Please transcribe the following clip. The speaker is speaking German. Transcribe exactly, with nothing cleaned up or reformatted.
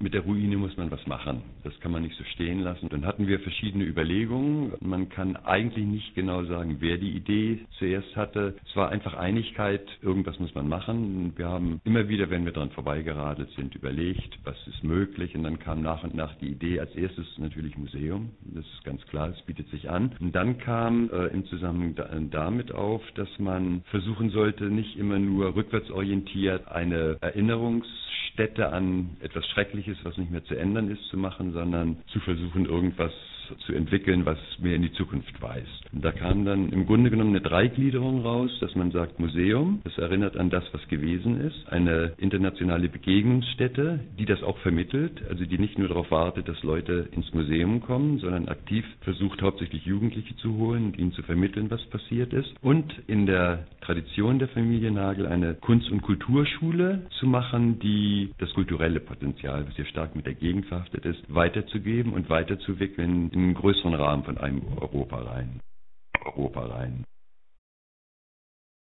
Mit der Ruine muss man was machen. Das kann man nicht so stehen lassen. Dann hatten wir verschiedene Überlegungen. Man kann eigentlich nicht genau sagen, wer die Idee zuerst hatte. Es war einfach Einigkeit, irgendwas muss man machen. Wir haben immer wieder, wenn wir dran vorbeigeradelt sind, überlegt, was ist möglich. Und dann kam nach und nach die Idee, als erstes natürlich Museum. Das ist ganz klar, es bietet sich an. Und dann kam äh, im Zusammenhang da, damit auf, dass man versuchen sollte, nicht immer nur rückwärtsorientiert eine Erinnerungsstätte an etwas Schreckliches, was nicht mehr zu ändern ist, zu machen, sondern zu versuchen, irgendwas zu entwickeln, was mehr in die Zukunft weist. Und da kam dann im Grunde genommen eine Dreigliederung raus, dass man sagt Museum, das erinnert an das, was gewesen ist, eine internationale Begegnungsstätte, die das auch vermittelt, also die nicht nur darauf wartet, dass Leute ins Museum kommen, sondern aktiv versucht, hauptsächlich Jugendliche zu holen und ihnen zu vermitteln, was passiert ist. Und in der Tradition der Familie Nagel eine Kunst- und Kulturschule zu machen, die das kulturelle Potenzial, was hier stark mit der Gegend verhaftet ist, weiterzugeben und weiterzuwickeln in einen größeren Rahmen von einem Europa rein. Europa rein.